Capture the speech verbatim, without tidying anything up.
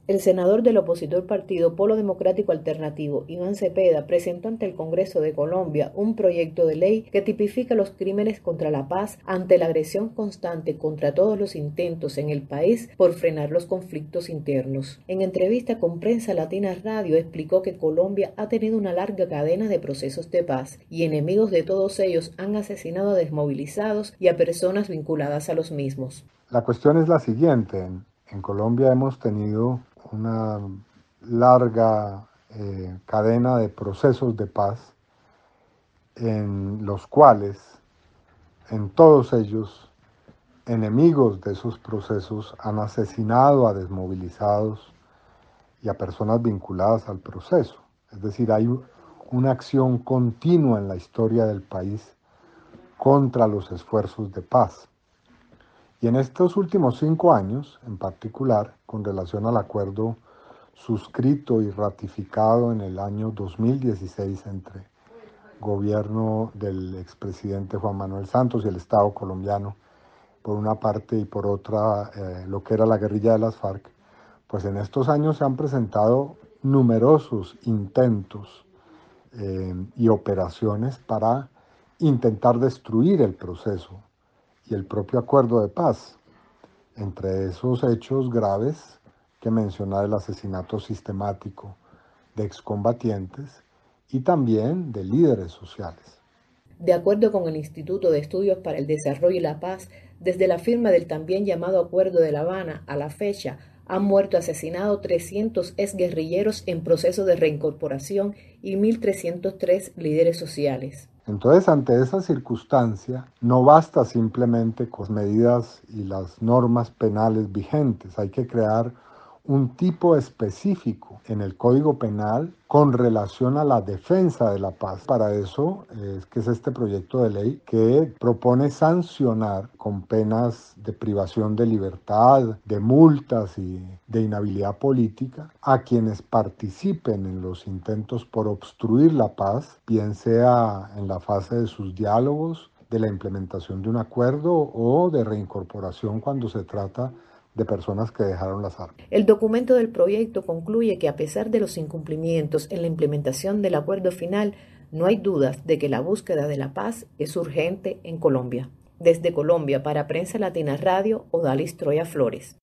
El senador del opositor partido Polo Democrático Alternativo, Iván Cepeda, presentó ante el Congreso de Colombia un proyecto de ley que tipifica los crímenes contra la paz ante la agresión constante contra todos los intentos en el país por frenar los conflictos internos. En entrevista con Prensa Latina Radio explicó que Colombia ha tenido una larga cadena de procesos de paz y enemigos de todos ellos han asesinado a desmovilizados y a personas vinculadas a los mismos. La cuestión es la siguiente. En, en Colombia hemos tenido una larga eh, cadena de procesos de paz en los cuales, en todos ellos, enemigos de esos procesos han asesinado a desmovilizados y a personas vinculadas al proceso. Es decir, hay una acción continua en la historia del país contra los esfuerzos de paz. Y en estos últimos cinco años, en particular, con relación al acuerdo suscrito y ratificado en el año dos mil dieciséis entre gobierno del expresidente Juan Manuel Santos y el Estado colombiano, por una parte, y por otra, eh, lo que era la guerrilla de las FARC, pues en estos años se han presentado numerosos intentos eh, y operaciones para intentar destruir el proceso y el propio acuerdo de paz. Entre esos hechos graves que mencionar el asesinato sistemático de excombatientes y también de líderes sociales. De acuerdo con el Instituto de Estudios para el Desarrollo y la Paz, desde la firma del también llamado Acuerdo de La Habana a la fecha, han muerto asesinados trescientos exguerrilleros en proceso de reincorporación y mil trescientos tres líderes sociales. Entonces, ante esa circunstancia, no basta simplemente con medidas y las normas penales vigentes. Hay que crear un tipo específico en el Código Penal con relación a la defensa de la paz. Para eso es que es este proyecto de ley que propone sancionar con penas de privación de libertad, de multas y de inhabilidad política a quienes participen en los intentos por obstruir la paz, bien sea en la fase de sus diálogos, de la implementación de un acuerdo o de reincorporación cuando se trata de personas que dejaron las armas. El documento del proyecto concluye que a pesar de los incumplimientos en la implementación del acuerdo final, no hay dudas de que la búsqueda de la paz es urgente en Colombia. Desde Colombia, para Prensa Latina Radio, Odalis Troya Flores.